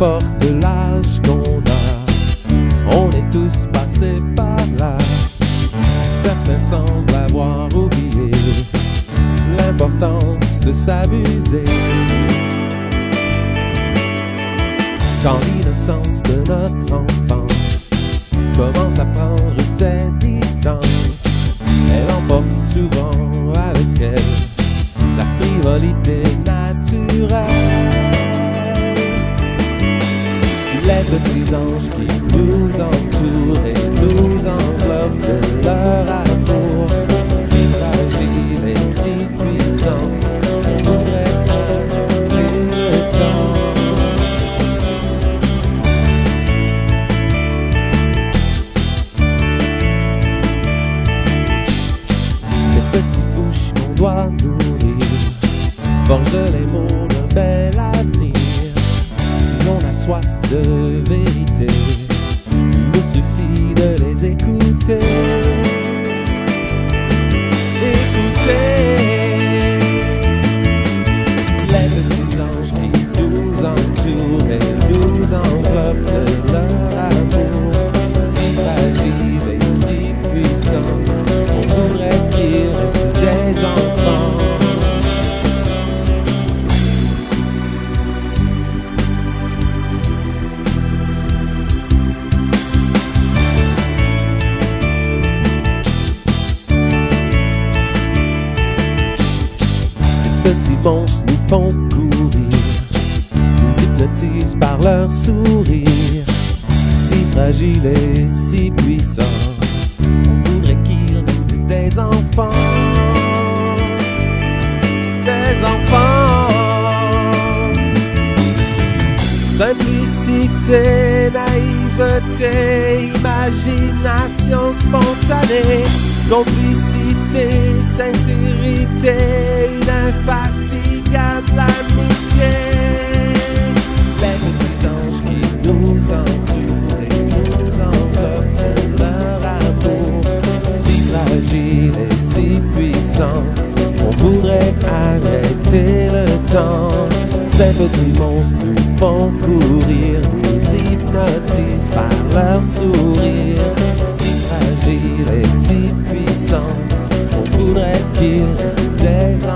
importe l'âge qu'on a, on est tous passés par là. Certains semblent avoir oublié l'importance de s'amuser. Quand l'innocence de notre enfance commence à prendre ses distances, elle emporte souvent avec elle la frivolité naturelle. Les petits anges qui nous entourent et nous enveloppent de leur amour, si fragile et si puissant, on voudrait arrêter le temps. Ces petites bouches qu'on doit nourrir forgent les mots d'un bel avenir. Si on a soif de vérité, il nous suffit de les écouter. Écoutez les petits anges qui nous entourent et nous enveloppent de leur amour, si fragile et si puissant, on voudrait qu'ils restent des enfants. Petits monstres nous font courir, nous hypnotisent par leur sourire, si fragiles et si puissants, on voudrait qu'ils restent des enfants. Des enfants. Simplicité, naïveté, imagination spontanée, complicité, sincérité, une infatigable amitié. Les petits anges qui nous entourent et nous enveloppent de leur amour, si fragile et si puissant, on voudrait arrêter le temps. Ces petits monstres nous font courir, nous hypnotisent par leur sourire, si fragile et si puissant, on voudrait qu'ils restent des